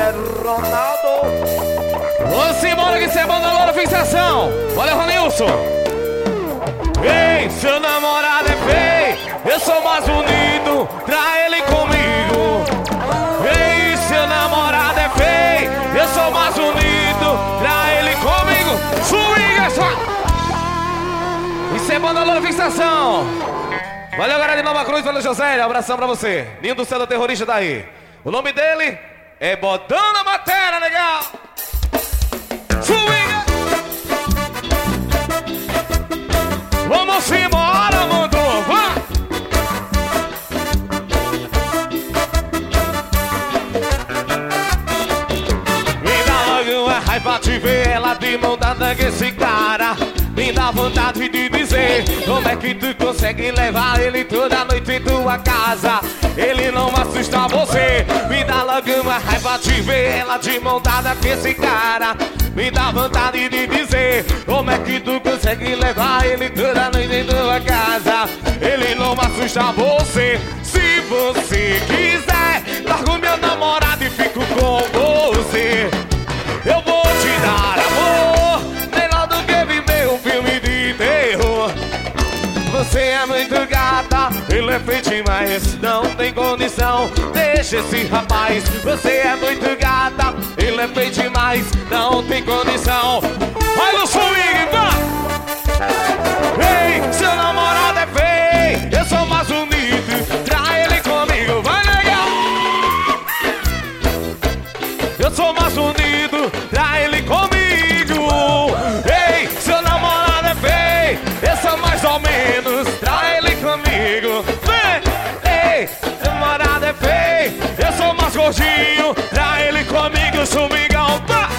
Ronaldo. Vamos embora que você é bom na loura fixação. Olha, Ronilson. Ei, seu namorado é feio, eu sou mais bonito, trai ele comigo. Ei, seu namorado é feio, eu sou mais bonito, trai ele comigo. Swing, só. Isso é bom na loura fixação. Valeu, galera de Nova Cruz, valeu, José, abração pra você. Ninho do céu do terrorista tá aí. O nome dele é Bodão na Matéria, legal. Swing. Vamos embora, mundo, vá! Me dá logo uma raiva de ver ela de mão dada com esse cara. Me dá vontade de dizer como é que tu consegue levar ele toda noite em tua casa. Ele não assusta você. Me dá logo uma raiva de ver ela de mão dada com esse cara. Me dá vontade de dizer como é que tu consegue levar ele toda noite em tua casa. Ele não assusta você. Se você quiser, largo meu namorado e fico com você. Eu vou te dar amor, melhor do que viver um filme de terror. Você é muito gata, ele é feio demais, não tem condição, deixa esse rapaz. Você é muito gata, ele é feio demais, não tem condição. Vai no swing, vá! Ei, seu namorado é feio, eu sou mais bonito, trai ele comigo, vai legal! Eu sou mais bonito, trai ele comigo. Ei, seu namorado é feio, eu sou mais ou menos, trai ele comigo. Vem! Ei, seu namorado é feio, eu sou mais gordinho, trai ele comigo, sumigão. Vá!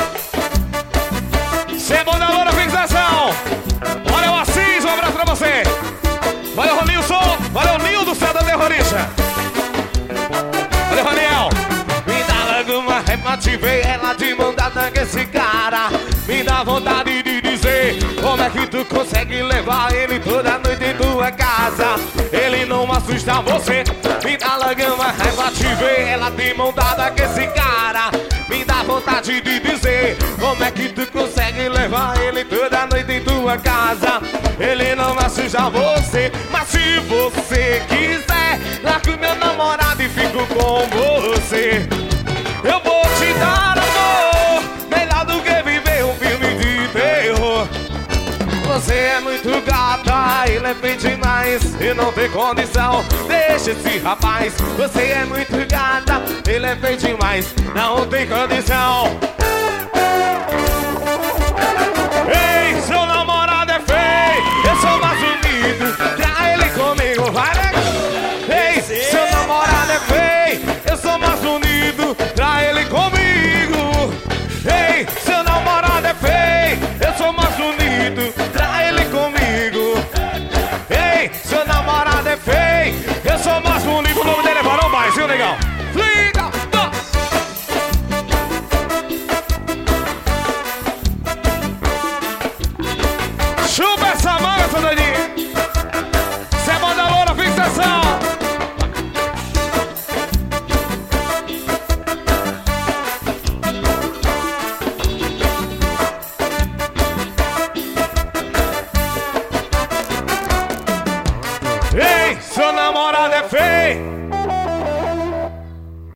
Cê é bom na loura fixação. Olha o Assis, um abraço pra você. Valeu, Ronilson. Valeu, Ninho do céu da terrorista. Valeu, Raniel. Me dá logo uma raiva de ver ela de mão dada com esse cara. Me dá vontade de dizer como é que tu consegue levar ele toda noite em tua casa. Ele não assusta você. Me dá logo uma raiva de ver ela de mão dada com esse cara. Me dá vontade de dizer como é que tu consegue levar ele toda noite em tua casa. Ele não assusta você. Mas se você quiser, largo meu namorado e fico com você. Eu vou te dar amor, melhor do que viver um filme de terror. Você é muito gata, ele é feio demais e não tem condição, deixa esse rapaz. Você é muito gata, ele é feio demais, não tem condição. Ei, seu namorado é feio, eu sou mais bonito, trai ele comigo, vai negar. Ei, seu namorado é feio, eu sou mais bonito, trai ele comigo. Ei, seu namorado é feio, eu sou mais bonito, trai ele comigo. Ei, seu namorado é feio, eu sou mais bonito. O nome dele é Barão Mais, viu, legal? Liga! Chupa essa manga, seu doidinho! Cê é bom da loura, fixação! Ei, seu namorado é feio,